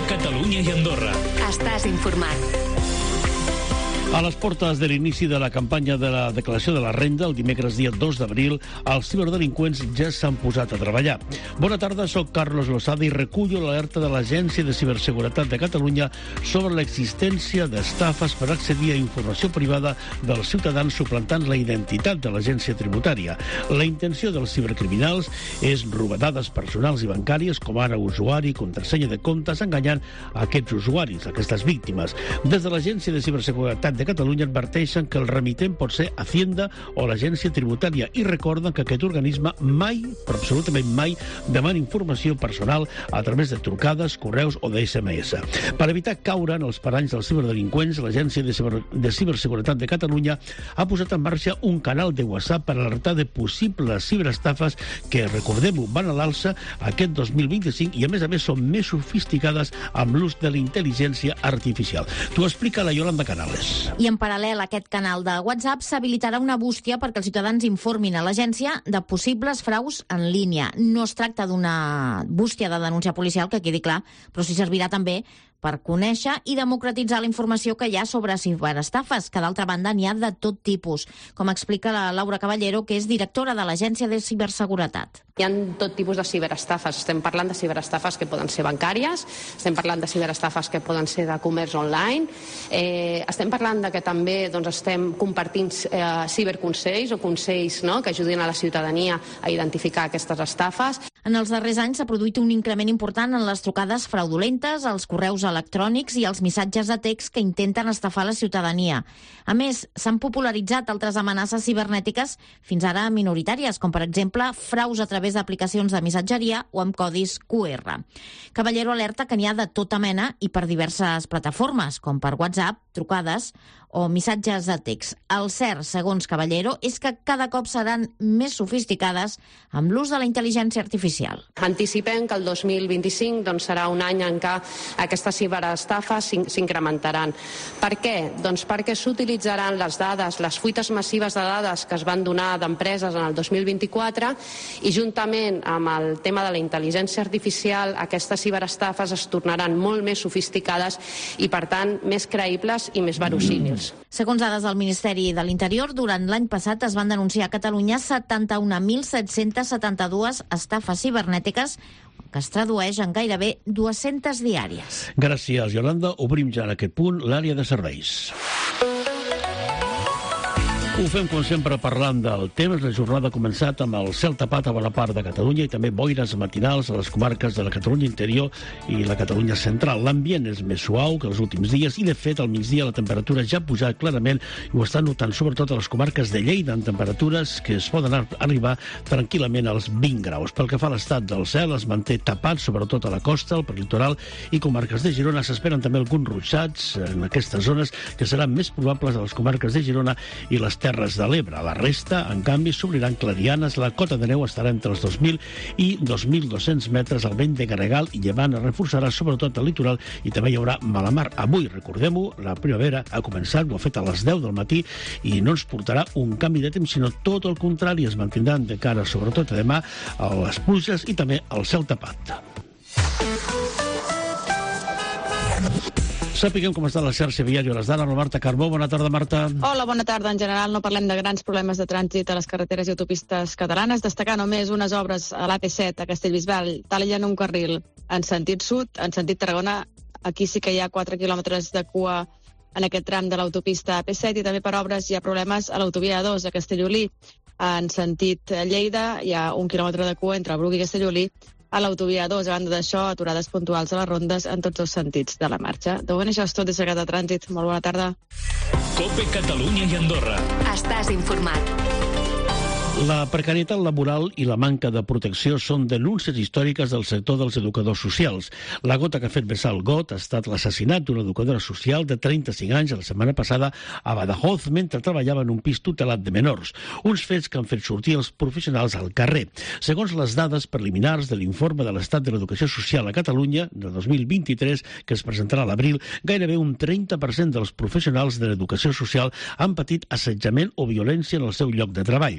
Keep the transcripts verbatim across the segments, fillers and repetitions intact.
Catalunya i Andorra. Estàs informat. A les portes de l'inici de la campanya de la declaració de la renda, el dimecres dia dos d'abril, els ciberdelinqüents ja s'han posat a treballar. Bona tarda, soc Carlos Losada i recullo l'alerta de l'Agència de Ciberseguretat de Catalunya sobre l'existència d'estafes per accedir a informació privada dels ciutadans suplantant la identitat de l'agència tributària. La intenció dels cibercriminals és robar dades personals i bancàries, com ara usuari, contrasenya de comptes, enganyant a aquests usuaris, aquestes víctimes. Des de l'Agència de Ciberseguretat de Catalunya adverteixen que el remitent pot ser Hacienda o l'Agència Tributària i recorden que aquest organisme mai, però absolutament mai, demana informació personal a través de trucades, correus o de esse eme esse. Per evitar caure en els paranys dels ciberdelinqüents, l'Agència de, Ciber... de Ciberseguretat de Catalunya ha posat en marxa un canal de WhatsApp per alertar de possibles ciberestafes que, recordem-ho, van a l'alça aquest dos mil vint-i-cinc i, a més a més, són més sofisticades amb l'ús de la intel·ligència artificial. T'ho explica la Yolanda Canales. I en paral·lel a aquest canal de WhatsApp s'habilitarà una bústia perquè els ciutadans informin a l'agència de possibles fraus en línia. No es tracta d'una bústia de denúncia policial, que quedi clar, però sí servirà també per conèixer i democratitzar la informació que hi ha sobre ciberestafes, que d'altra banda n'hi ha de tot tipus, com explica la Laura Caballero, que és directora de l'Agència de Ciberseguretat. Hi ha tot tipus de ciberestafes. Estem parlant de ciberestafes que poden ser bancàries, estem parlant de ciberestafes que poden ser de comerç online, eh, estem parlant de que també doncs, estem compartint eh, ciberconsells o consells, no?, que ajudin a la ciutadania a identificar aquestes estafes. En els darrers anys s'ha produït un increment important en les trucades fraudulentes, els correus electrònics i els missatges de text que intenten estafar la ciutadania. A més, s'han popularitzat altres amenaces cibernètiques fins ara minoritàries, com per exemple fraus a través d'aplicacions de missatgeria o amb codis cu erre. Caballero alerta que n'hi ha de tota mena i per diverses plataformes, com per WhatsApp, trucades o missatges de text. El cert, segons Caballero, és que cada cop seran més sofisticades amb l'ús de la intel·ligència artificial. Anticipem que el dos mil vint-i-cinc doncs, serà un any en què aquestes ciberestafes s'incrementaran. Per què? Doncs perquè s'utilitzaran les dades, les fuites massives de dades que es van donar d'empreses en el dos mil vint-i-quatre i juntament amb el tema de la intel·ligència artificial aquestes ciberestafes es tornaran molt més sofisticades i, per tant, més creïbles i més verossímils. Segons dades del Ministeri de l'Interior, durant l'any passat es van denunciar a Catalunya setanta-un mil set-cents setanta-dos estafes cibernètiques, que es tradueix en gairebé dues-centes diàries. Gràcies, Yolanda. Obrim ja en aquest punt l'àrea de serveis. Ho fem, com sempre, parlant del temps. La jornada ha començat amb el cel tapat a bona part de Catalunya i també boires matinals a les comarques de la Catalunya interior i la Catalunya central. L'ambient és més suau que els últims dies i, de fet, al migdia la temperatura ja ha pujat clarament i ho estan notant sobretot a les comarques de Lleida, amb temperatures que es poden arribar tranquil·lament als vint graus. Pel que fa a l'estat del cel, es manté tapat, sobretot a la costa, al prelitoral i comarques de Girona. S'esperen també alguns ruixats en aquestes zones que seran més probables a les comarques de Girona i les Terres de l'Ebre. La resta, en canvi, s'obriran clarianes. La cota de neu estarà entre els dos mil i dos mil dos-cents metres. El vent de gregal i llevant es reforçarà sobretot al litoral i també hi haurà mala mar. Avui, recordem-ho, la primavera ha començat, ho ha fet a les deu del matí i no ens portarà un canvi de temps, sinó tot el contrari. Es mantindran de cara, sobretot a demà, a les pluges i també al cel tapat. Sapiguem com està la xarxa viària a les d'ara. Marta Carbó, bona tarda, Marta. Hola, bona tarda. En general no parlem de grans problemes de trànsit a les carreteres i autopistes catalanes, destacar només unes obres a l'A P set a Castellbisbal, tallen un carril en sentit sud, en sentit Tarragona. Aquí sí que hi ha quatre quilòmetres de cua en aquest tram de l'autopista A P set i també per obres hi ha problemes a l'autovia A dos a Castellolí. En sentit Lleida hi ha un quilòmetre de cua entre Bruc i Castellolí. A l'autovia A dos, a banda d'això, aturades puntuals a les rondes en tots els sentits de la marxa. De moment això és tot des de Trànsit. Molt bona tarda. Cope Catalunya i Andorra. Estàs informat. La precarietat laboral i la manca de protecció són denúncies històriques del sector dels educadors socials. La gota que ha fet vessar el got ha estat l'assassinat d'una educadora social de trenta-cinc anys la setmana passada a Badajoz mentre treballava en un pis tutelat de menors. Uns fets que han fet sortir els professionals al carrer. Segons les dades preliminars de l'informe de l'estat de l'educació social a Catalunya de dos mil vint-i-tres, que es presentarà a l'abril, gairebé un trenta per cent dels professionals de l'educació social han patit assetjament o violència en el seu lloc de treball.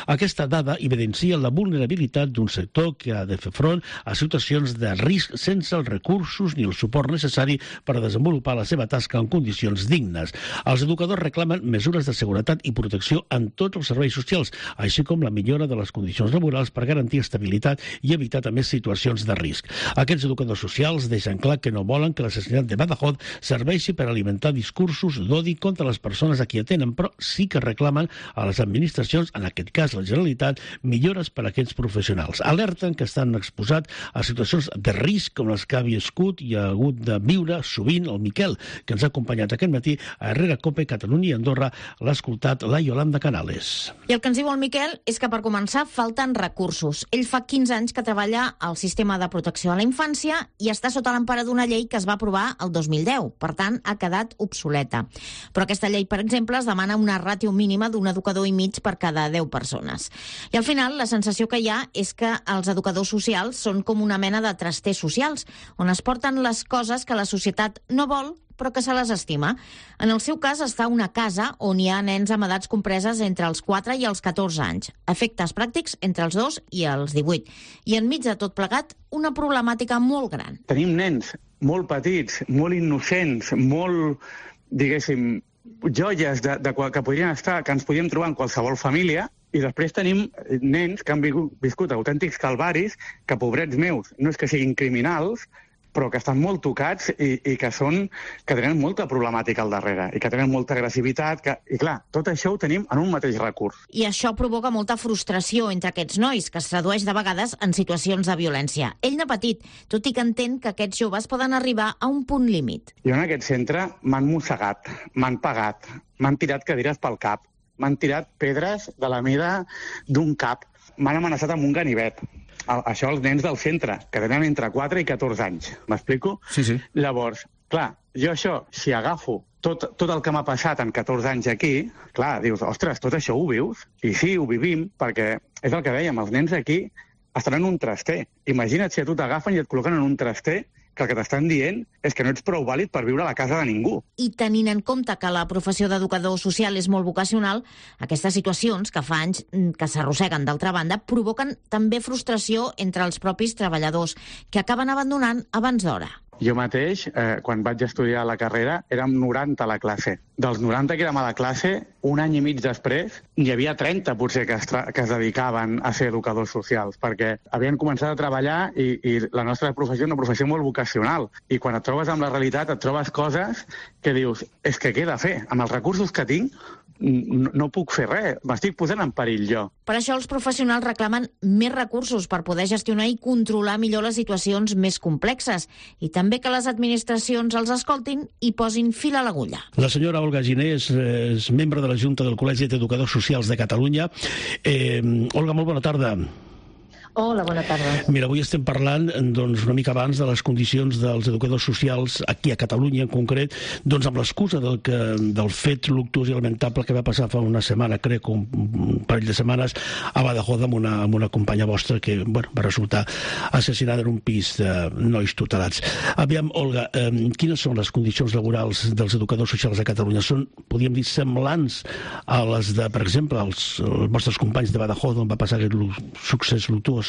Aquesta dada evidencia la vulnerabilitat d'un sector que ha de fer front a situacions de risc sense els recursos ni el suport necessari per a desenvolupar la seva tasca en condicions dignes. Els educadors reclamen mesures de seguretat i protecció en tots els serveis socials, així com la millora de les condicions laborals per garantir estabilitat i evitar també situacions de risc. Aquests educadors socials deixen clar que no volen que l'assassinat de Badajoz serveixi per alimentar discursos d'odi contra les persones a qui atenen, però sí que reclamen a les administracions, en aquest cas la Generalitat, millores per a aquests professionals. Alerten que estan exposats a situacions de risc com les que ha viscut i ha hagut de viure sovint el Miquel, que ens ha acompanyat aquest matí a Herrera Cope, Catalunya i Andorra. L'ha escoltat la Yolanda Canales. I el que ens diu el Miquel és que, per començar, falten recursos. Ell fa quinze anys que treballa al sistema de protecció a la infància i està sota l'empara d'una llei que es va aprovar el dos mil deu. Per tant, ha quedat obsoleta. Però aquesta llei, per exemple, es demana una ràtio mínima d'un educador i mig per cada deu persones. I al final, la sensació que hi ha és que els educadors socials són com una mena de trasters socials, on es porten les coses que la societat no vol, però que se les estima. En el seu cas està una casa on hi ha nens amb edats compreses entre els quatre i els catorze anys, efectes pràctics entre els dos i els divuit. I enmig de tot plegat, una problemàtica molt gran. Tenim nens molt petits, molt innocents, molt, diguéssim, joies de, de, que, podrien estar, que ens podríem trobar en qualsevol família, i després tenim nens que han viscut autèntics calvaris, que, pobrets meus, no és que siguin criminals, però que estan molt tocats i, i que són que tenen molta problemàtica al darrere i que tenen molta agressivitat. Que, I clar, tot això ho tenim en un mateix recurs. I això provoca molta frustració entre aquests nois, que es tradueix de vegades en situacions de violència. Ell n'ha patit, tot i que entén que aquests joves poden arribar a un punt límit. Jo en aquest centre m'han mossegat, m'han pegat, m'han tirat cadires pel cap, m'han tirat pedres de la mida d'un cap, m'han amenaçat amb un ganivet. Això els nens del centre, que tenen entre quatre i catorze anys. M'explico? Sí, sí. Llavors, clar, jo això, si agafo tot, tot el que m'ha passat en catorze anys aquí, clar, dius, ostres, tot això ho vius? I sí, ho vivim, perquè és el que dèiem, els nens aquí estan en un traster. Imagina't si a tu t'agafen i et col·loquen en un traster que el que t'estan dient és que no ets prou vàlid per viure a la casa de ningú. I tenint en compte que la professió d'educador social és molt vocacional, aquestes situacions que fa anys que s'arrosseguen d'altra banda provoquen també frustració entre els propis treballadors, que acaben abandonant abans d'hora. Jo mateix, eh, quan vaig estudiar la carrera, érem noranta a la classe. Dels noranta que érem a la classe, un any i mig després, n'hi havia trenta potser que es, que es dedicaven a ser educadors socials, perquè havien començat a treballar i, i la nostra professió és una professió molt vocacional. I quan et trobes amb la realitat, et trobes coses que dius, és que què he de fer? Amb els recursos que tinc, no, no puc fer res, m'estic posant en perill jo. Per això els professionals reclamen més recursos per poder gestionar i controlar millor les situacions més complexes i també que les administracions els escoltin i posin fil a l'agulla. La senyora Olga Giner és, és membre de la Junta del Col·legi d'Educadors Socials de Catalunya. Eh, Olga, molt bona tarda. Hola, bona tarda. Mira, avui estem parlant doncs, una mica abans de les condicions dels educadors socials aquí a Catalunya en concret, doncs amb l'excusa del, que, del fet luctuós i lamentable que va passar fa una setmana, crec, un, un parell de setmanes, a Badajoz amb una, amb una companya vostra que bueno, va resultar assassinada en un pis de nois tutelats. Aviam, Olga, eh, quines són les condicions laborals dels educadors socials a Catalunya? Són, podríem dir, semblants a les de, per exemple, els, els vostres companys de Badajoz, on va passar aquest succés luctuós?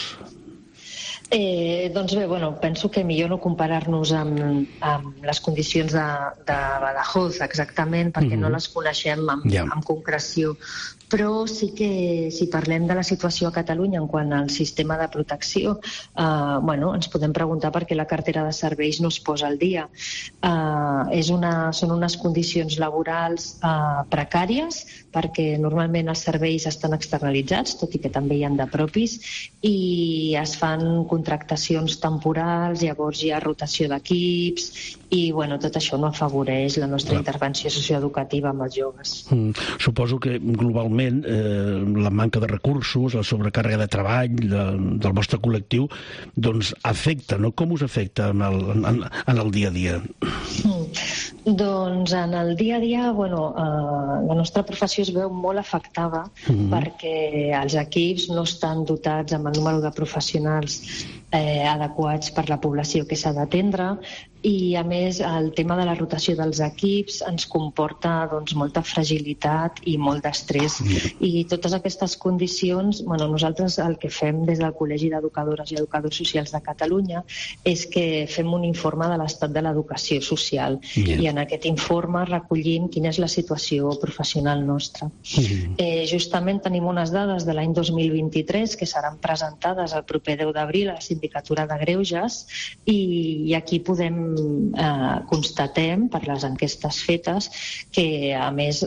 Eh, doncs bé, bueno, penso que millor no comparar-nos amb, amb les condicions de, de Badajoz exactament, perquè mm-hmm. no les coneixem amb, yeah. amb concreció. Però sí que si parlem de la situació a Catalunya en quant al sistema de protecció, eh, bueno, ens podem preguntar per què la cartera de serveis no es posa al dia. Eh, és una, són unes condicions laborals eh, precàries, perquè normalment els serveis estan externalitzats, tot i que també hi ha de propis, i es fan contractacions temporals, llavors hi ha rotació d'equips, i bueno, tot això no afavoreix la nostra Clar. intervenció socioeducativa amb els joves. Mm, suposo que globalment eh, la manca de recursos, la sobrecàrrega de treball de, del vostre col·lectiu, doncs afecta, no? Com us afecta en el, en, en el dia a dia? Mm. Doncs en el dia a dia, bueno, eh, la nostra professió es veu molt afectada mm-hmm. perquè els equips no estan dotats amb el número de professionals eh, adequats per la població que s'ha d'atendre, i a més el tema de la rotació dels equips ens comporta doncs, molta fragilitat i molt d'estrès, i totes aquestes condicions, bueno, nosaltres el que fem des del Col·legi d'Educadores i Educadors Socials de Catalunya és que fem un informe de l'estat de l'educació social, yeah. i en aquest informe recollim quina és la situació professional nostra. Mm-hmm. Eh, justament tenim unes dades de l'any dos mil vint-i-tres que seran presentades el proper deu d'abril a la Sindicatura de Greuges, i, i aquí podem eh, constatem per les enquestes fetes que a més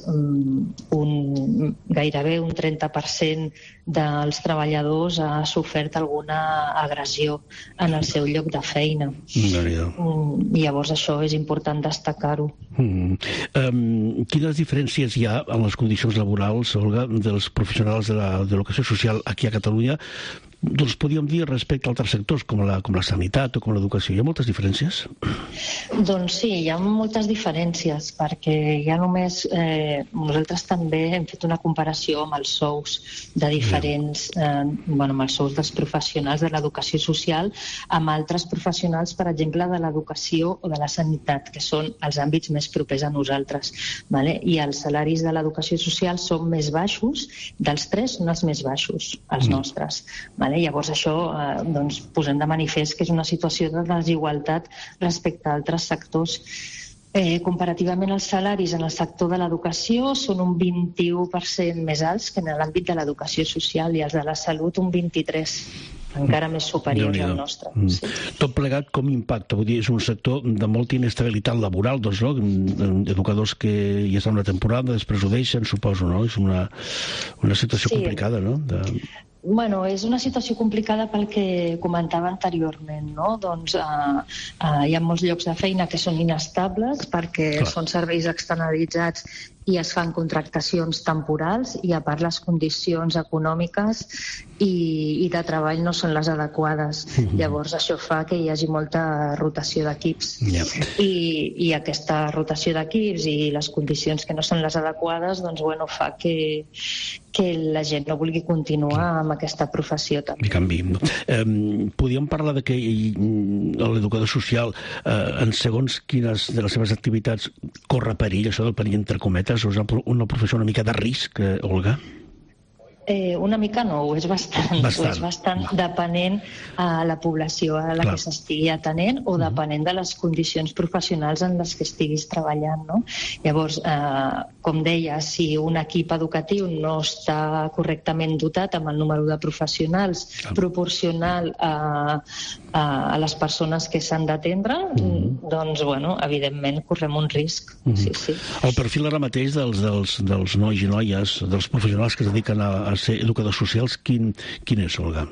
un, gairebé un trenta per cent dels treballadors ha sofert alguna agressió en el seu lloc de feina. Mm, llavors això és important destacar-ho. Mm. Um, quines diferències hi ha en les condicions laborals, Olga, dels professionals de l'educació social aquí a Catalunya? Doncs podríem dir respecte a altres sectors com la, com la sanitat o com l'educació. Hi ha moltes diferències? Doncs sí, hi ha moltes diferències, perquè ja només eh, nosaltres també hem fet una comparació amb els sous de diferents, eh, bueno, amb els sous dels professionals de l'educació social amb altres professionals, per exemple, de l'educació o de la sanitat, que són els àmbits més propers a nosaltres. Vale? I els salaris de l'educació social són més baixos, dels tres són els més baixos, els mm. nostres. Vale? Llavors això eh, doncs, posem de manifest que és una situació de desigualtat respecte a altres sectors. Eh, comparativament els salaris en el sector de l'educació són un vint-i-u per cent més alts que en l'àmbit de l'educació social, i els de la salut un vint-i-tres per cent, encara més superiors al nostre. Mm. Sí. Tot plegat com impacta? Vull dir, és un sector de molta inestabilitat laboral, doncs, no? Educadors que ja estan una temporada, després ho deixen, suposo, no? És una, una situació sí. complicada, no? De... Bueno, és una situació complicada pel que comentava anteriorment, no? Doncs eh, eh, hi ha molts llocs de feina que són inestables perquè Clar. són serveis externalitzats i es fan contractacions temporals, i a part les condicions econòmiques i, i de treball no són les adequades. Mm-hmm. Llavors això fa que hi hagi molta rotació d'equips. Yep. I, I aquesta rotació d'equips i les condicions que no són les adequades, doncs bueno, fa que, que la gent no vulgui continuar amb aquesta professió també. I canvi. Eh, podríem parlar de que l'educador social, eh, en segons quines de les seves activitats, corre perill, això del perill entre cometes, o és una professió una mica de risc, eh, Olga? Eh, una mica no, ho és bastant, bastant. Ho és bastant no. depenent a la població a la Clar. que s'estigui atenent o depenent de les condicions professionals en les que estiguis treballant, no? Llavors, eh, com deia, si un equip educatiu no està correctament dotat amb el número de professionals Clar. proporcional a, a, a les persones que s'han d'atendre, mm-hmm. doncs, bueno, evidentment correm un risc. Mm-hmm. Sí, sí. El perfil ara mateix dels, dels, dels nois i noies, dels professionals que es dediquen a a ser educadors socials, quin, quin és, Olga?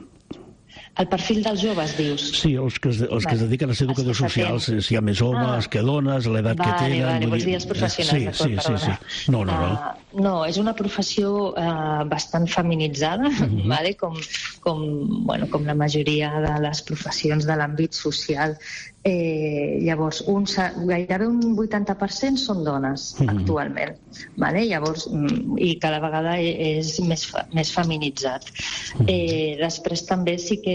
El perfil dels joves, dius? Sí, els que es, els que es dediquen a ser educadors socials, si hi ha més homes ah. que dones, l'edat que tenen... Vale, vols dir els professionals, sí, sí, sí, sí. No, no, no. Uh, no, és una professió uh, bastant feminitzada, uh-huh. vale? com, com, bueno, com la majoria de les professions de l'àmbit social. Eh, llavors, un, gairebé un vuitanta per cent són dones mm. actualment, vale? Llavors, i cada vegada és més, més feminitzat. Mm. Eh, després també sí que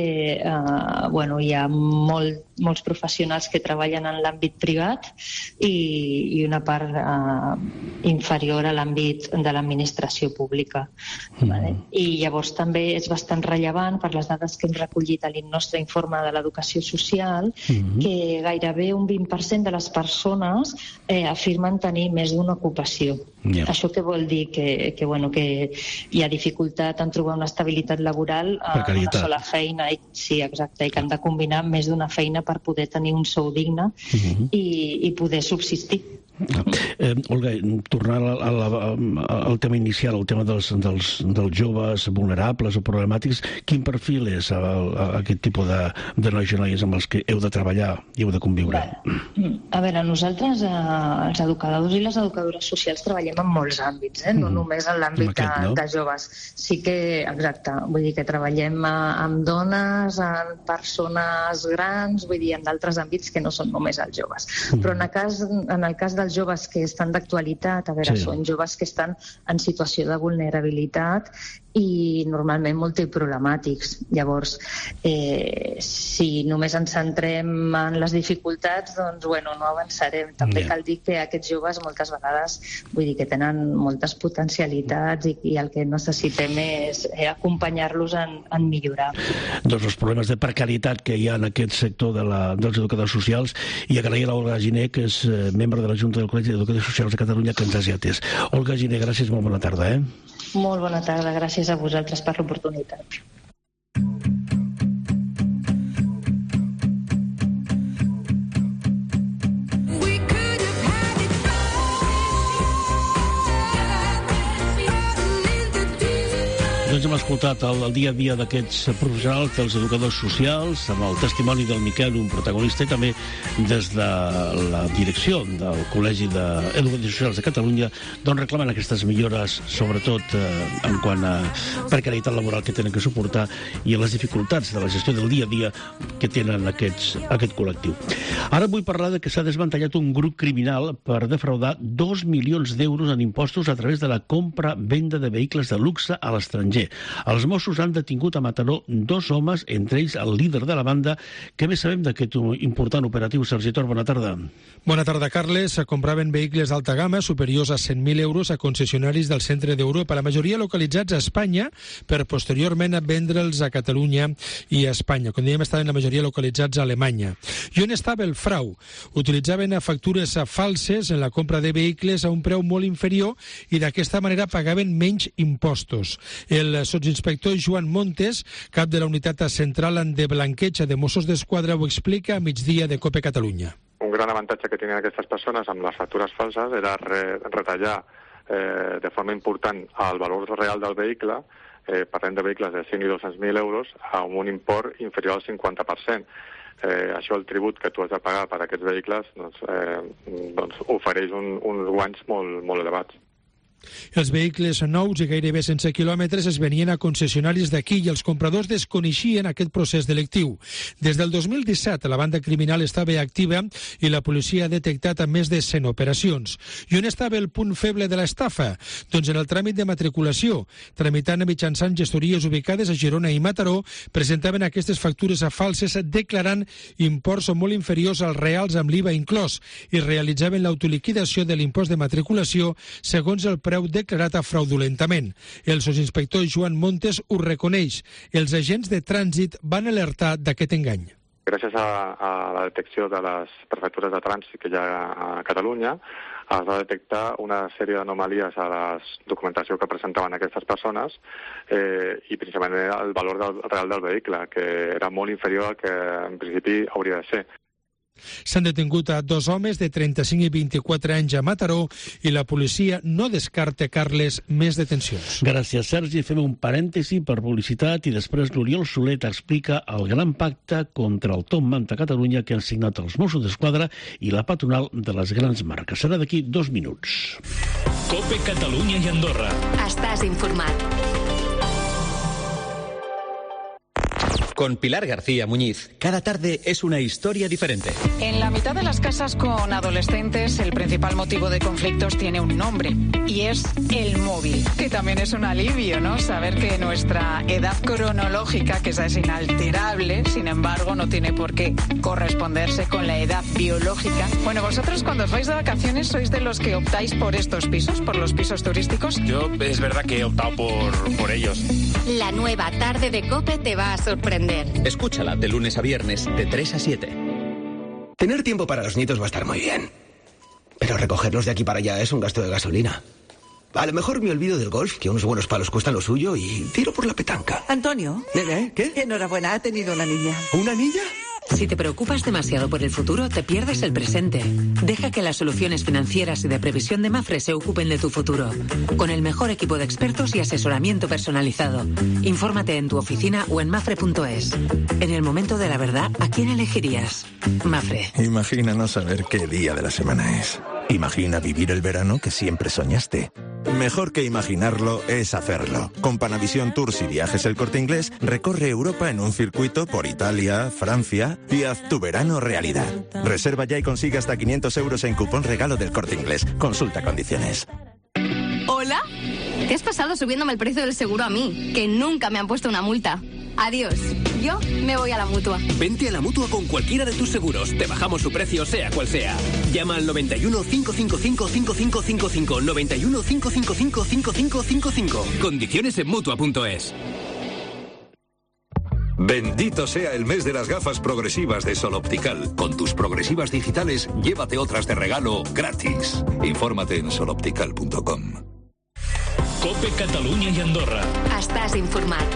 eh, bueno, hi ha molt, molts professionals que treballen en l'àmbit privat i, i una part eh, inferior a l'àmbit de l'administració pública. Mm. Vale? I llavors també és bastant rellevant per les dades que hem recollit a el nostre informe de l'educació social, mm. que gairebé un vint per cent de les persones eh, afirmen tenir més d'una ocupació. Yeah. Això què vol dir? Que, que, bueno, que hi ha dificultat en trobar una estabilitat laboral en una sola feina. I, sí, exacte, i que han de combinar més d'una feina per poder tenir un sou digne uh-huh. i, i poder subsistir. Ah. Eh, Olga, tornant a la, a, al tema inicial, el tema dels, dels, dels joves vulnerables o problemàtics, quin perfil és a, a, a aquest tipus de, de nois i noies amb els que heu de treballar i heu de conviure? Bé, a veure, nosaltres, eh, els educadors i les educadores socials, treballem en molts àmbits, eh? no mm. només en l'àmbit aquest, de, no? de joves. Sí que, exacte, vull dir que treballem amb dones, amb persones grans, vull dir, en d'altres àmbits que no són només els joves. Mm. Però en el cas, en el cas dels dels joves que estan d'actualitat, a veure, sí. són joves que estan en situació de vulnerabilitat i normalment multiproblemàtics. Llavors, eh, si només ens centrem en les dificultats, doncs, bueno, no avançarem. També yeah. cal dir que aquests joves moltes vegades, vull dir que tenen moltes potencialitats i, i el que necessitem és eh, acompanyar-los en, en millorar. Doncs els problemes de precarietat que hi ha en aquest sector de la, dels educadors socials, i agrair a l'Olga Giner, que és eh, membre de la Junta del Col·legi d'Educadors Socials de Catalunya, que ens hagi atès. Olga Giner, gràcies, molt bona tarda. Eh? Molt bona tarda, gràcies a vosaltres per l'oportunitat. Doncs hem escoltat el, el dia a dia d'aquests professionals, dels educadors socials, amb el testimoni del Miquel, un protagonista, i també des de la direcció del Col·legi d'Educadors Socials de Catalunya, doncs reclamen aquestes millores, sobretot eh, en quant a precarietat laboral que tenen que suportar i a les dificultats de la gestió del dia a dia que tenen aquests, aquest col·lectiu. Ara vull parlar de que s'ha desmantellat un grup criminal per defraudar dos milions d'euros en impostos a través de la compra-venda de vehicles de luxe a l'estranger. Els Mossos han detingut a Mataró dos homes, entre ells el líder de la banda. Què més sabem d'aquest important operatiu? Sergi Tor, bona tarda. Bona tarda, Carles. Compraven vehicles d'alta gamma superiors a cent mil euros a concessionaris del centre d'Europa, la majoria localitzats a Espanya, per posteriorment vendre'ls a Catalunya i a Espanya. Com dèiem, estaven la majoria localitzats a Alemanya. I on estava el frau? Utilitzaven factures falses en la compra de vehicles a un preu molt inferior i d'aquesta manera pagaven menys impostos. El sotsinspector Joan Montes, cap de la unitat central de blanqueig de Mossos d'Esquadra, ho explica a migdia de COPE Catalunya. Un gran avantatge que tenien aquestes persones amb les factures falses era re retallar eh, de forma important el valor real del vehicle, eh, parlem de vehicles de cent i dos-cents mil euros, a un import inferior al cinquanta per cent. Eh, això, el tribut que tu has de pagar per aquests vehicles, doncs, eh, doncs ofereix un, uns guanys molt, molt elevats. Els vehicles nous i gairebé sense quilòmetres es venien a concessionaris d'aquí i els compradors desconeixien aquest procés delictiu. Des del dos mil disset la banda criminal estava activa i la policia ha detectat a més de cent operacions. I on estava el punt feble de l'estafa? Doncs en el tràmit de matriculació. Tramitant mitjançant gestories ubicades a Girona i Mataró, presentaven aquestes factures a falses declarant imports molt inferiors als reals amb l'I V A inclòs i realitzaven l'autoliquidació de l'impost de matriculació segons el preu declarat a fraudulentament. El sotsinspector Joan Montes ho reconeix. Els agents de trànsit van alertar d'aquest engany. Gràcies a, a la detecció de les prefectures de trànsit que hi ha a Catalunya, es va detectar una sèrie d'anomalies a la documentació que presentaven aquestes persones eh, i principalment el valor del, real del vehicle, que era molt inferior al que en principi hauria de ser. S'han detingut a dos homes de trenta-cinc i vint-i-quatre anys a Mataró i la policia no descarta, Carles, més detencions. Gràcies, Sergi. Fem un parèntesi per publicitat i després l'Oriol Solet explica el gran pacte contra el top manta a Catalunya que han signat els Mossos d'Esquadra i la patronal de les grans marques. Serà d'aquí dos minuts. COPE Catalunya i Andorra. Estàs informat. Con Pilar García Muñiz, cada tarde es una historia diferente. En la mitad de las casas con adolescentes, el principal motivo de conflictos tiene un nombre, y es el móvil. Que también es un alivio, ¿no? Saber que nuestra edad cronológica, que esa es inalterable, sin embargo, no tiene por qué corresponderse con la edad biológica. Bueno, vosotros cuando os vais de vacaciones, ¿sois de los que optáis por estos pisos, por los pisos turísticos? Yo es verdad que he optado por, por ellos. La nueva tarde de COPE te va a sorprender. Escúchala de lunes a viernes, de tres a siete. Tener tiempo para los nietos va a estar muy bien. Pero recogerlos de aquí para allá es un gasto de gasolina. A lo mejor me olvido del golf, que unos buenos palos cuestan lo suyo, y tiro por la petanca. Antonio. ¿Eh? ¿Qué? Enhorabuena, ha tenido una niña. ¿Una niña? Si te preocupas demasiado por el futuro, te pierdes el presente. Deja que las soluciones financieras y de previsión de Mafre se ocupen de tu futuro. Con el mejor equipo de expertos y asesoramiento personalizado. Infórmate en tu oficina o en mafre punto es. En el momento de la verdad, ¿a quién elegirías? Mafre. Imagina no saber qué día de la semana es. Imagina vivir el verano que siempre soñaste. Mejor que imaginarlo es hacerlo. Con Panavisión Tours y Viajes El Corte Inglés, recorre Europa en un circuito por Italia, Francia y haz tu verano realidad. Reserva ya y consigue hasta quinientos euros en cupón regalo del Corte Inglés. Consulta condiciones. ¿Hola? ¿Qué has pasado subiéndome el precio del seguro a mí? Que nunca me han puesto una multa. Adiós. Yo me voy a la Mutua. Vente a la Mutua con cualquiera de tus seguros. Te bajamos su precio, sea cual sea. Llama al noventa y uno, cinco cinco cinco, cinco cinco cinco cinco. noventa y uno, cinco cinco cinco, cinco cinco cinco cinco. Condiciones en Mutua punto es. Bendito sea el mes de las gafas progresivas de Sol Optical. Con tus progresivas digitales, llévate otras de regalo gratis. Infórmate en sol optical punto com. Cope Catalunya i Andorra. Estàs informat.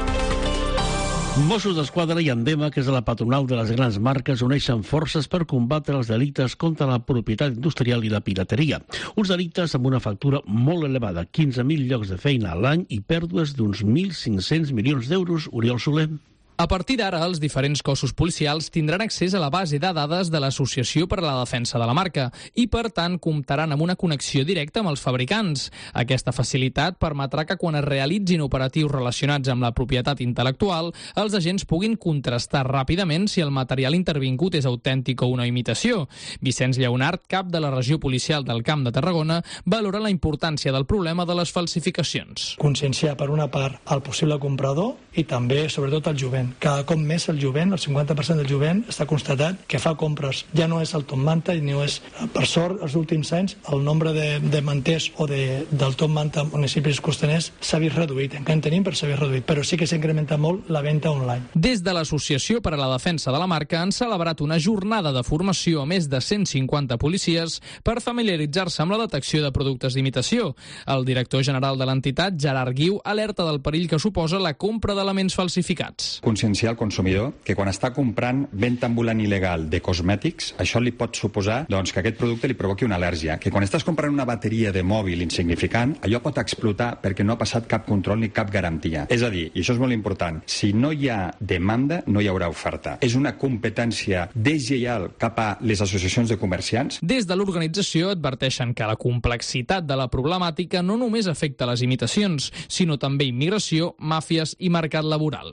Mossos d'Esquadra i Endema, que és la patronal de les grans marques, uneixen forces per combatre els delictes contra la propietat industrial i la pirateria. Uns delictes amb una factura molt elevada, quinze mil llocs de feina a l'any i pèrdues d'uns mil cinc-cents milions d'euros. Oriol Soler. A partir d'ara, els diferents cossos policials tindran accés a la base de dades de l'Associació per a la Defensa de la Marca i, per tant, comptaran amb una connexió directa amb els fabricants. Aquesta facilitat permetrà que quan es realitzin operatius relacionats amb la propietat intel·lectual, els agents puguin contrastar ràpidament si el material intervingut és autèntic o una imitació. Vicenç Lleonart, cap de la regió policial del Camp de Tarragona, valora la importància del problema de les falsificacions. Conscienciar, per una part, el possible comprador i també, sobretot, el jovent. Cada cop més el jovent, el cinquanta per cent del jovent, està constatat que fa compres. Ja no és el top manta i no és, per sort, els últims anys, el nombre de, de manters o de, del top manta en municipis costaners s'ha vist reduït. Encara en tenim, però s'ha vist reduït. Però sí que s'ha incrementat molt la venda online. Des de l'Associació per a la Defensa de la Marca han celebrat una jornada de formació a més de cent cinquanta policies per familiaritzar-se amb la detecció de productes d'imitació. El director general de l'entitat, Gerard Guiu, alerta del perill que suposa la compra d'elements falsificats. Conscienciar el consumidor que quan està comprant venda ambulant il·legal de cosmètics, això li pot suposar doncs, que aquest producte li provoqui una al·lèrgia. Que quan estàs comprant una bateria de mòbil insignificant, allò pot explotar perquè no ha passat cap control ni cap garantia. És a dir, i això és molt important, si no hi ha demanda, no hi haurà oferta. És una competència deslleial cap a les associacions de comerciants. Des de l'organització adverteixen que la complexitat de la problemàtica no només afecta les imitacions, sinó també immigració, màfies i mercat laboral.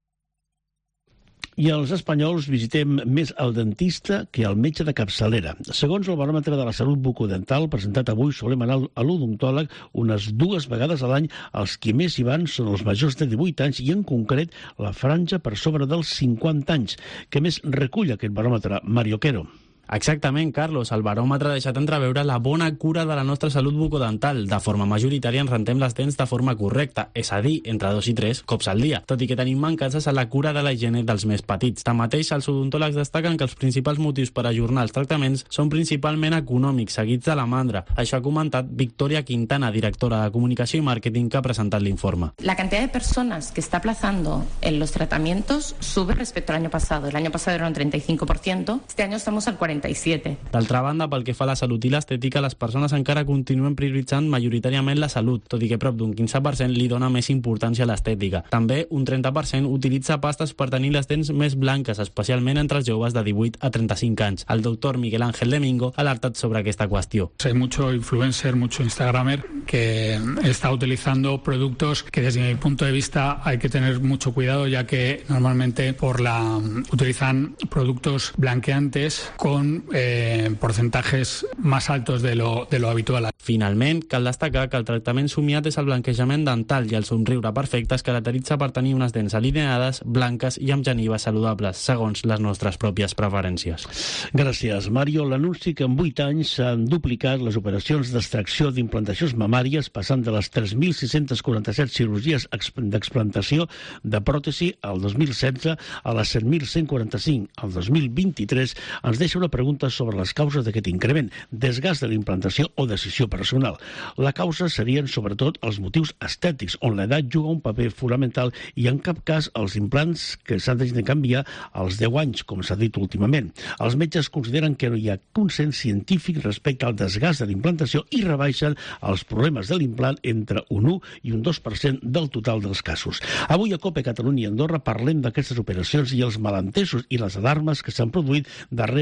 I els espanyols visitem més el dentista que el metge de capçalera. Segons el baròmetre de la salut bucodental presentat avui, solem anar a l'odontòleg unes dues vegades a l'any. Els qui més hi van són els majors de divuit anys i, en concret, la franja per sobre dels cinquanta anys. Què més recull aquest baròmetre, Mario Quero? Exactament, Carlos. El baròmetre ha deixat entreveure la bona cura de la nostra salut bucodental. De forma majoritària ens rentem les dents de forma correcta, és a dir, entre dos i tres cops al dia, tot i que tenim mancances a la cura de la higiene dels més petits. Tanmateix, els odontòlegs destaquen que els principals motius per ajornar els tractaments són principalment econòmics, seguits de la mandra. Això ha comentat Victoria Quintana, directora de Comunicació i Màrqueting, que ha presentat l'informe. La cantidad de personas que está aplazando en los tratamientos sube respecto al año pasado. El año pasado era un treinta y cinco por ciento. Este año estamos al cuarenta. D'altra banda, pel que fa a la salut i l'estètica, les persones encara continuen prioritzant majoritàriament la salut, tot i que prop d'un quinze per cent li dona més importància a l'estètica. També un trenta per cent utilitza pastes per tenir les dents més blanques, especialment entre els joves de divuit a trenta-cinc anys. El doctor Miguel Ángel Domingo ha alertat sobre aquesta qüestió. Hay mucho influencer, mucho instagramer que está utilizando productos que desde mi punto de vista hay que tener mucho cuidado, ya que normalmente por la utilizan productos blanqueantes con Eh, porcentajes más altos de lo, de lo habitual. Finalment, cal destacar que el tractament somiat és el blanquejament dental i el somriure perfecte es caracteritza per tenir unes dents alineades, blanques i amb genives saludables, segons les nostres pròpies preferències. Gràcies, Mario. L'anunci que en vuit anys s'han duplicat les operacions d'extracció d'implantacions mamàries, passant de les tres mil sis-cents quaranta-set cirurgies d'explantació de pròtesi al dos mil setze a les set mil cent quaranta-cinc al dos mil vint-i-tres, ens deixa una pregunta sobre les causes d'aquest increment, desgast de l'implantació o decisió personal. La causa serien sobretot els motius estètics, on l'edat juga un paper fonamental i en cap cas els implants que s'han de canviar als deu anys, com s'ha dit últimament. Els metges consideren que no hi ha consens científic respecte al desgast de l'implantació i rebaixen els problemes de l'implant entre un u i un dos per cent del total dels casos. Avui a Cope Catalunya i Andorra parlem d'aquestes operacions i els malentesos i les alarmes que s'han produït darrere en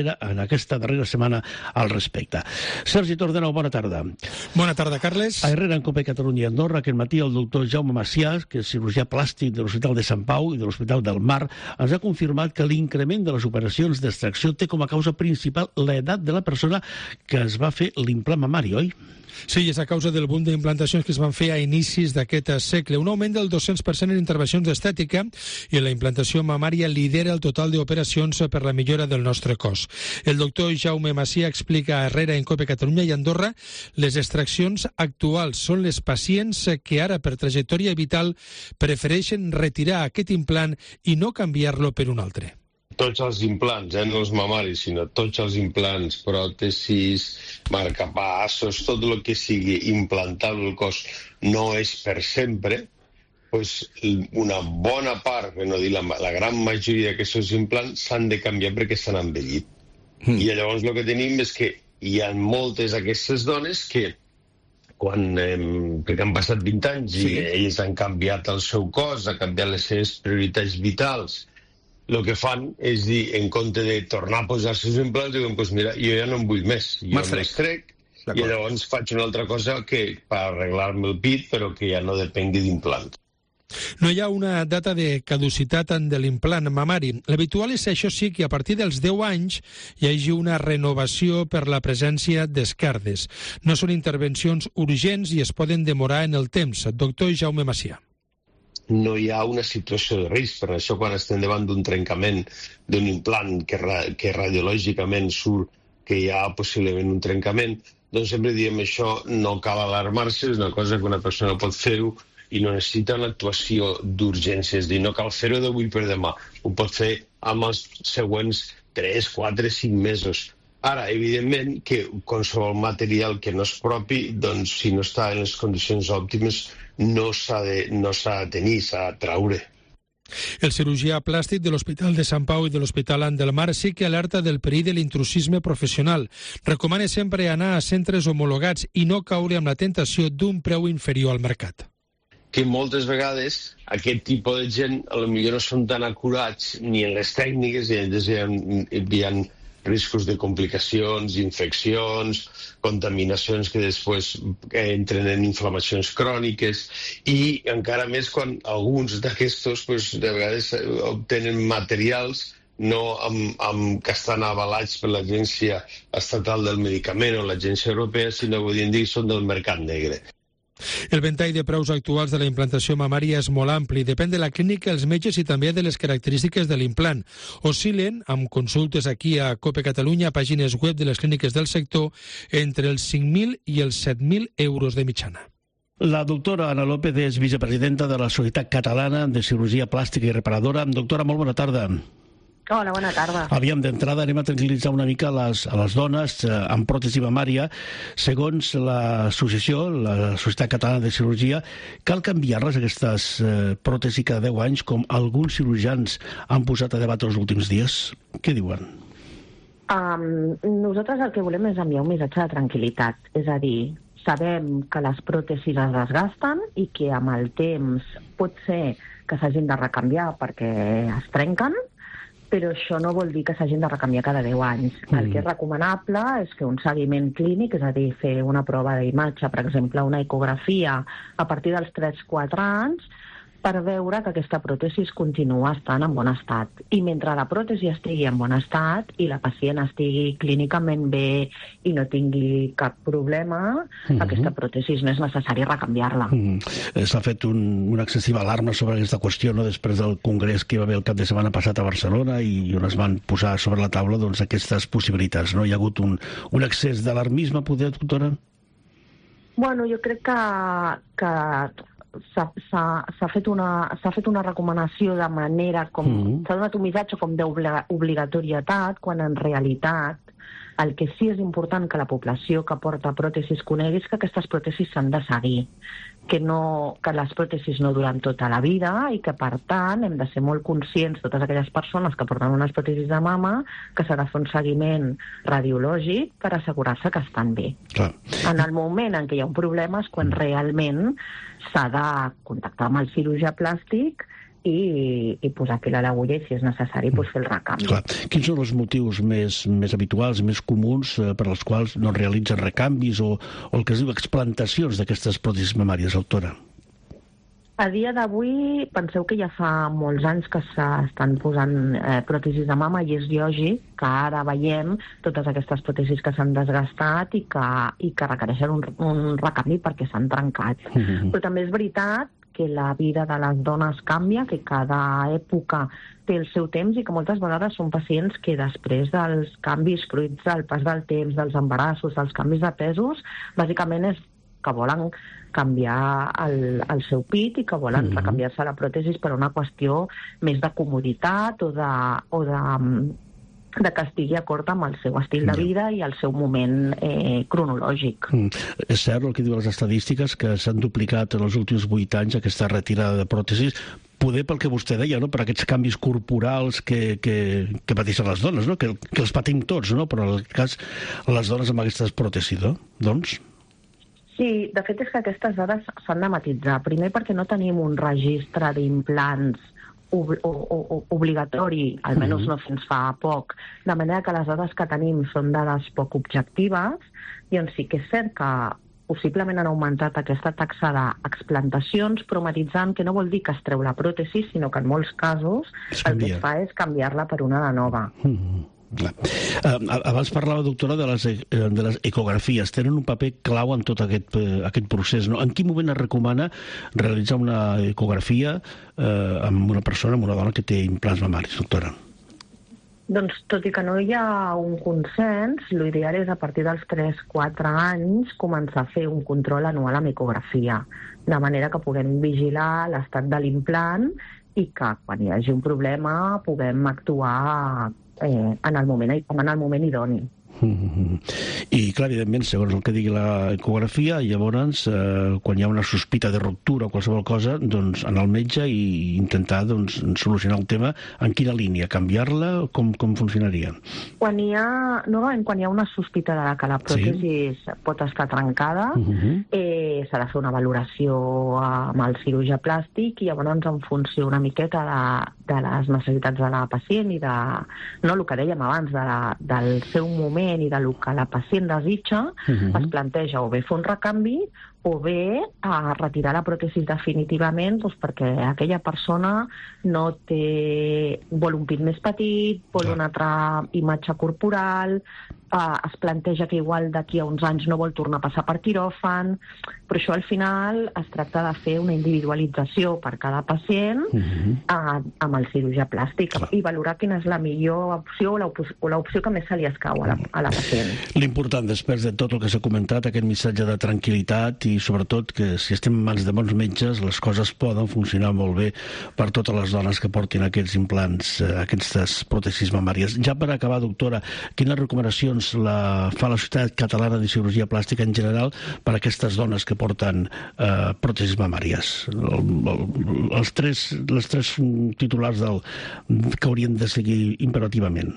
aquesta darrera setmana al respecte. Sergi Tordenau, bona tarda. Bona tarda, Carles. A Herrera, en Cope Catalunya i Andorra, aquest matí el doctor Jaume Macià, que és cirurgià plàstic de l'Hospital de Sant Pau i de l'Hospital del Mar, ens ha confirmat que l'increment de les operacions d'extracció té com a causa principal l'edat de la persona que es va fer l'implant mamari, oi? Sí, és a causa del boom d'implantacions que es van fer a inicis d'aquest segle. Un augment del dos-cents per cent en intervencions d'estètica i la implantació mamària lidera el total d'operacions per la millora del nostre cos. El doctor Jaume Macià explica a Herrera, en Cope Catalunya i Andorra les extraccions actuals són les pacients que ara, per trajectòria vital, prefereixen retirar aquest implant i no canviar-lo per un altre. Tots els implants, eh, no els mamaris, sinó tots els implants, pròtesis, marcapassos, tot el que sigui implantable al cos no és per sempre, pues una bona part, per no dir la, la gran majoria d'aquests implants s'han de canviar perquè s'han envellit. Mm. I llavors el que tenim és que hi ha moltes d'aquestes dones que quan, eh, perquè han passat vint anys sí. i ells han canviat el seu cos, han canviat les seves prioritats vitals, el que fan és dir, en compte de tornar a posar-se els implants, diuen, pues mira, jo ja no en vull més, jo me'ls trec, i llavors faig una altra cosa que per arreglar-me el pit, però que ja no depengui d'implant. No hi ha una data de caducitat de l'implant mamari. L'habitual és, això sí, que a partir dels deu anys hi hagi una renovació per la presència d'esquerdes. No són intervencions urgents i es poden demorar en el temps. Doctor Jaume Macià. No hi ha una situació de risc. Per això, quan estem davant d'un trencament d'un implant que, que radiològicament surt que hi ha possiblement un trencament, doncs sempre diem això, no cal alarmar-se, és una cosa que una persona pot fer-ho i no necessita una actuació d'urgència, és dir, no cal fer-ho d'avui per demà, ho pot fer amb els següents tres, quatre, cinc mesos. Ara, evidentment, que qualsevol material que no és propi, doncs, si no està en les condicions òptimes, no s'ha de, no s'ha de tenir, s'ha de traure. El cirurgià plàstic de l'Hospital de Sant Pau i de l'Hospital del Mar sí que alerta del perill de l'intrusisme professional. Recomana sempre anar a centres homologats i no caure amb la tentació d'un preu inferior al mercat. Que moltes vegades aquest tipus de gent potser no són tan acurats ni en les tècniques, i hi ha, hi ha riscos de complicacions, infeccions, contaminacions que després entren en inflamacions cròniques i encara més quan alguns d'aquestos pues, de vegades obtenen materials no amb, amb que estan avalats per l'Agència Estatal del Medicament o l'Agència Europea, sinó que podríem dir que són del mercat negre. El ventall de preus actuals de la implantació mamària és molt ampli. Depèn de la clínica, els metges i també de les característiques de l'implant. Oscil·len, amb consultes aquí a Cope Catalunya, a pàgines web de les clíniques del sector, entre els cinc mil i els set mil euros de mitjana. La doctora Ana López és vicepresidenta de la Societat Catalana de Cirurgia Plàstica i Reparadora. Doctora, molt bona tarda. Hola, bona tarda. Aviam, d'entrada anem a tranquil·litzar una mica les, a les dones eh, amb pròtesi mamària. Segons l'associació, la Societat Catalana de Cirurgia, cal canviar-les, aquestes eh, pròtesis cada deu anys, com alguns cirurgians han posat a debat els últims dies? Què diuen? Um, nosaltres el que volem és enviar un missatge de tranquil·litat. És a dir, sabem que les pròtesis es desgasten i que amb el temps pot ser que s'hagin de recanviar perquè es trenquen, però això no vol dir que s'hagin de recanviar cada deu anys. Mm. El que és recomanable és fer un seguiment clínic, és a dir, fer una prova d'imatge, per exemple, una ecografia a partir dels tres quatre anys, per veure que aquesta pròtesi continua estant en bon estat. I mentre la pròtesi estigui en bon estat i la pacient estigui clínicament bé i no tingui cap problema, mm-hmm. aquesta pròtesi no és necessari recanviar-la. Mm. S'ha fet un, una excessiva alarma sobre aquesta qüestió, no? Després del congrés que hi va haver el cap de setmana passat a Barcelona i on es van posar sobre la taula doncs, aquestes possibilitats. No? Hi ha hagut un, un excés d'alarmisme, poder, doctora? Bueno, jo crec que... que... s'ha fet, una, fet una recomanació de manera com... Mm. S'ha donat un missatge com d'obligatorietat, quan en realitat el que sí és important que la població que porta pròtesis conegui és que aquestes pròtesis s'han de seguir, que, no, que les pròtesis no duren tota la vida i que, per tant, hem de ser molt conscients, totes aquelles persones que porten unes pròtesis de mama, que s'ha de fer un seguiment radiològic per assegurar-se que estan bé. Clar. En el moment en què hi ha un problema és quan realment s'ha de contactar amb el cirurgià plàstic i, i posar fil a l'agulla i, si és necessari, pues, fer el recanvi. Clar. Quins són els motius més, més habituals, més comuns, eh, per als quals no realitzen recanvis o, o el que es diu explantacions d'aquestes pròtesis mamàries, doctora? A dia d'avui, penseu que ja fa molts anys que s'estan posant eh, pròtesis de mama i és lògic que ara veiem totes aquestes pròtesis que s'han desgastat i que, i que requereixen un, un recanvi perquè s'han trencat. Mm-hmm. Però també és veritat que la vida de les dones canvia, que cada època té el seu temps i que moltes vegades són pacients que després dels canvis fruits del pas del temps, dels embarassos, dels canvis de pesos, bàsicament és que volen canviar el, el seu pit i que volen mm-hmm. recanviar-se la pròtesi per una qüestió més de comoditat o de, o de, de que estigui acord amb el seu estil de vida i el seu moment eh, cronològic. Mm. És cert el que diuen les estadístiques, que s'han duplicat en els últims vuit anys aquesta retirada de pròtesis, poder pel que vostè deia, no? Per aquests canvis corporals que, que, que pateixen les dones, no? que, que els patim tots, no? Però en el cas les dones amb aquestes pròtesis, no? Doncs... Sí, de fet és que aquestes dades s'han de matitzar. Primer perquè no tenim un registre d'implants ob o, o, obligatori, almenys mm-hmm. no fins fa poc, de manera que les dades que tenim són dades poc objectives, i on sí que és cert que possiblement han augmentat aquesta taxa d'explantacions, però matitzant que no vol dir que es treu la pròtesi, sinó que en molts casos el que es fa és canviar-la per una de nova. Mm-hmm. Clar. Uh, abans parlava, doctora, de les, de les ecografies. Tenen un paper clau en tot aquest, uh, aquest procés, no? En quin moment es recomana realitzar una ecografia uh, amb una persona, amb una dona que té implants mamaris, doctora? Doncs, tot i que no hi ha un consens, l'ideal és a partir dels tres quatre anys començar a fer un control anual amb ecografia, de manera que puguem vigilar l'estat de l'implant i que quan hi hagi un problema puguem actuar Eh, en el moment, en el moment idoni. Mm-hmm. I, clar, evidentment, segons el que digui l'ecografia, llavors, eh, quan hi ha una sospita de ruptura o qualsevol cosa, doncs anar al metge i intentar doncs, solucionar el tema. En quina línia? Canviar-la? Com, com funcionaria? Quan hi ha, normalment, quan hi ha una sospita de que la pròtesi sí. pot estar trencada, uh-huh. eh, s'ha de fer una valoració amb el cirurgià plàstic i llavors, en funció una miqueta de, de les necessitats de la pacient i de, no, el que dèiem abans, de la, del seu moment i del que la pacient desitja, uh-huh. es planteja o bé fer un recanvi o bé a retirar la pròtesi definitivament, doncs perquè aquella persona no té... vol un pit més petit, vol una altra imatge corporal, eh, es planteja que igual d'aquí a uns anys no vol tornar a passar per quiròfan, però això al final es tracta de fer una individualització per cada pacient uh-huh. eh, amb el cirurgià plàstic Clar. I valorar quina és la millor opció o l'opció que més se li escau a la, a la pacient. L'important, després de tot el que s'ha comentat, aquest missatge de tranquil·litat i sobretot que si estem en mans de bons metges les coses poden funcionar molt bé per totes les dones que portin aquests implants, aquestes pròtesis mamàries. Ja per acabar, doctora, quines recomanacions la fa la Societat Catalana de Cirurgia Plàstica en general per a aquestes dones que porten eh, pròtesis mamàries? El, el, els tres, les tres titulars del, que haurien de seguir imperativament.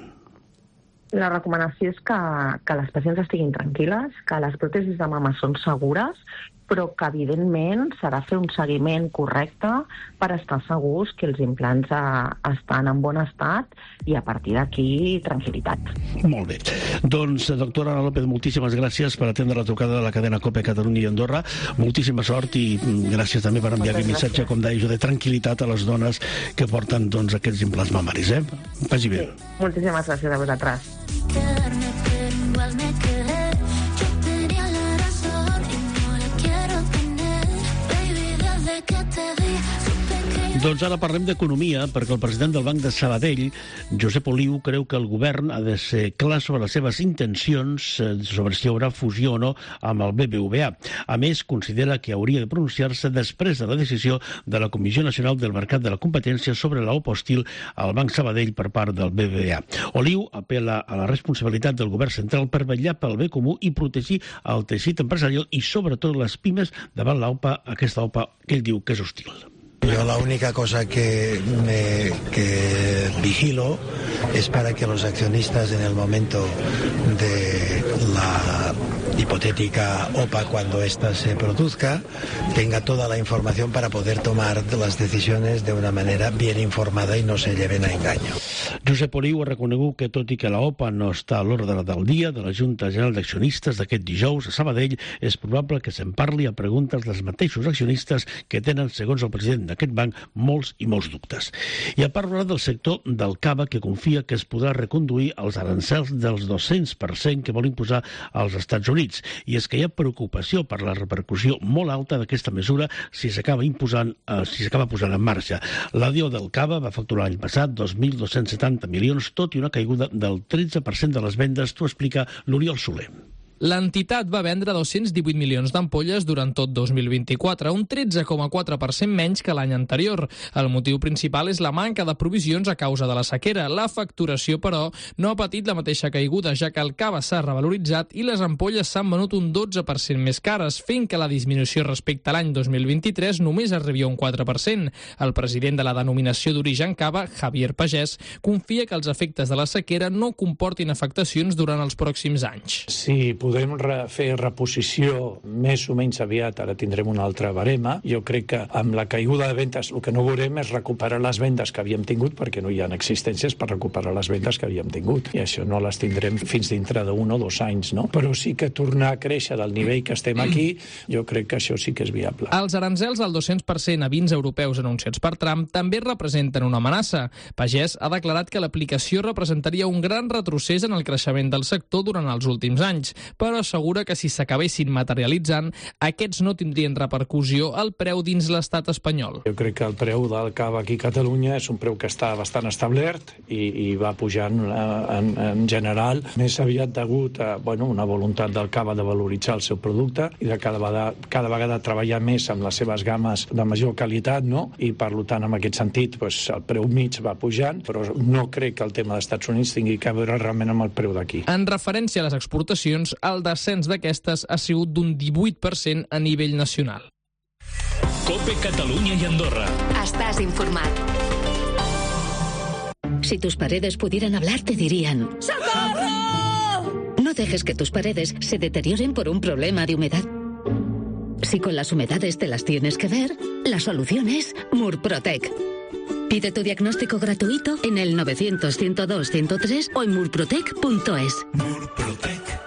La recomanació és que, que les pacients estiguin tranquil·les, que les pròtesis de mama són segures, però que, evidentment, s'ha de fer un seguiment correcte per estar segurs que els implants a, estan en bon estat i, a partir d'aquí, tranquil·litat. Molt bé. Doncs, doctora Ana López, moltíssimes gràcies per atendre la trucada de la cadena COPE Catalunya i Andorra. Moltíssima sort i gràcies també per enviar aquest missatge, com deia jo, de tranquil·litat a les dones que porten doncs, aquests implants mamaris. Eh? Vagi bé. Sí. Moltíssimes gràcies a vosaltres. Quedarme, pero igual me quedé. Yo tenía la razón y no la quiero tener. Baby, desde que te vi, supe que... Doncs ara parlem d'economia, perquè el president del Banc de Sabadell, Josep Oliu, creu que el govern ha de ser clar sobre les seves intencions, sobre si hi haurà fusió o no amb el B B V A. A més, considera que hauria de pronunciar-se després de la decisió de la Comissió Nacional del Mercat de la Competència sobre la OPA hostil al Banc Sabadell per part del B B V A. Oliu apel·la a la responsabilitat del govern central per vetllar pel bé comú i protegir el teixit empresarial i, sobretot, les pimes davant l'OPA, aquesta OPA que ell diu que és hostil. Yo la única cosa que, me, que vigilo es para que los accionistas en el momento de la hipotética O P A, cuando ésta se produzca, tenga toda la información para poder tomar las decisiones de una manera bien informada y no se lleven a engaño. Josep Oliu ha reconegut que, tot i que la O P A no està a l'ordre del dia de la Junta General d'Accionistes d'aquest dijous a Sabadell, és probable que se'n parli a preguntes dels mateixos accionistes que tenen, segons el president d'aquest banc, molts i molts dubtes. I ha parlat del sector del cava, que confia que es podrà reconduir els arancels dels dos-cents per cent que vol imposar als Estats Units. I és que hi ha preocupació per la repercussió molt alta d'aquesta mesura si s'acaba imposant, eh, si s'acaba posant en marxa. La D I O del cava va facturar l'any passat dos mil dos-cents setanta milions, tot i una caiguda del tretze per cent de les vendes. T'ho explica l'Oriol Soler. L'entitat va vendre dos-cents divuit milions d'ampolles durant tot dos mil vint-i-quatre, un tretze coma quatre per cent menys que l'any anterior. El motiu principal és la manca de provisions a causa de la sequera. La facturació, però, no ha patit la mateixa caiguda, ja que el cava s'ha revaloritzat i les ampolles s'han venut un dotze per cent més cares, fent que la disminució respecte a l'any dos mil vint-i-tres només arribi a un quatre per cent. El president de la denominació d'origen cava, Javier Pagès, confia que els efectes de la sequera no comportin afectacions durant els pròxims anys. Sí, podem re fer reposició més o menys aviat, ara tindrem una altra barema. Jo crec que amb la caiguda de vendes el que no veurem és recuperar les vendes que havíem tingut, perquè no hi ha existències per recuperar les vendes que havíem tingut. I això no les tindrem fins dintre d'un o dos anys, no? Però sí que tornar a créixer del nivell que estem aquí, jo crec que això sí que és viable. Els arancels al dos-cents per cent a vins europeus anunciats per Trump també representen una amenaça. Pagès ha declarat que l'aplicació representaria un gran retrocés en el creixement del sector durant els últims anys, però assegura que si s'acabessin materialitzant, aquests no tindrien repercussió al preu dins l'estat espanyol. Jo crec que el preu del cava aquí a Catalunya és un preu que està bastant establert i, i va pujant en, en general, més aviat degut a bueno, una voluntat del cava de valoritzar el seu producte i de cada vegada, cada vegada treballar més amb les seves games de major qualitat, no? I per tant, en aquest sentit, pues, el preu mig va pujant, però no crec que el tema dels Estats Units tingui que veure realment amb el preu d'aquí. En referència a les exportacions, el descens d'aquestes ha sigut d'un divuit per cent a nivell nacional. COPE Catalunya i Andorra. Estás informat. Si tus paredes pudieran hablar, te dirían: ¡Socorro! No dejes que tus paredes se deterioren por un problema de humedad. Si con las humedades te las tienes que ver, la solución es Murprotec. Pide tu diagnóstico gratuito en el novecientos, ciento dos, ciento tres o en murprotec punto es. Murprotec.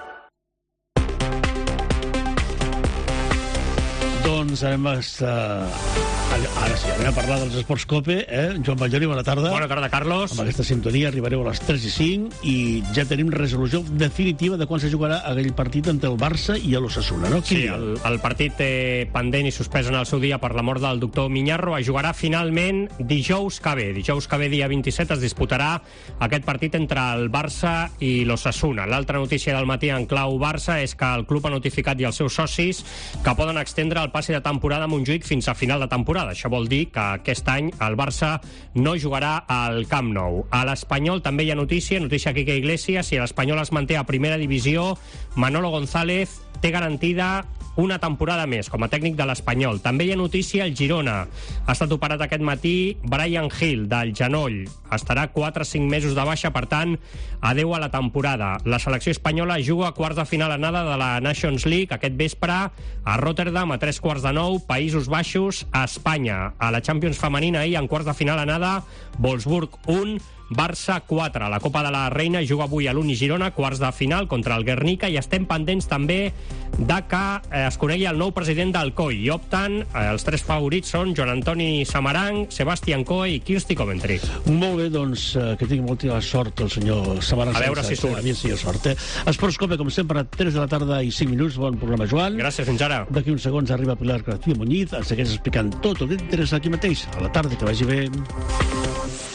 Doncs anem a... Ara sí, anem a parlar dels esports COPE. Eh? Joan Batllori, bona tarda. Bona tarda, Carlos. Amb aquesta sintonia arribareu a les tres i cinc i ja tenim resolució definitiva de quan se jugarà aquell partit entre el Barça i l'Osasuna, no? Sí, el, el partit eh, pendent i suspès en el seu dia per la mort del doctor Miñarro es jugarà finalment dijous que ve. Dijous que ve, dia vint-i-set, es disputarà aquest partit entre el Barça i l'Osasuna. L'altra notícia del matí en clau Barça és que el club ha notificat i els seus socis que poden extendre el passi de temporada a Montjuïc fins a final de temporada. Això vol dir que aquest any el Barça no jugarà al Camp Nou. A l'Espanyol també hi ha notícia, notícia Quique Iglesias, si l'Espanyol es manté a primera divisió, Manolo González té garantida una temporada més com a tècnic de l'Espanyol. També hi ha notícia al Girona. Ha estat operat aquest matí Brian Hill, del genoll. Estarà quatre a cinc mesos de baixa, per tant, adeu a la temporada. La selecció espanyola juga a quarts de final anada de la Nations League aquest vespre a Rotterdam, a tres quarts de nou, Països Baixos, a Espanya. A la Champions femenina ahir, en quarts de final anada, Wolfsburg un, Barça quatre. La Copa de la Reina juga avui a l'Uni Girona, quarts de final contra el Guernica, i estem pendents també de que es conegui el nou president del C O I. I opten, els tres favorits són Joan Antoni Samaranch, Sebastián Coe i Kirsti Coventry. Molt bé, doncs que tingui molta sort el senyor Samaranch. A veure si surt. A veure si hi ha sort, eh? Esports COPE, com sempre, a tres de la tarda i cinc minuts. Bon programa, Joan. Gràcies, fins ara. D'aquí uns segons arriba Pilar García Muñiz, ens segueix explicant tot el que t'interessa aquí mateix. A la tarda, que vagi bé.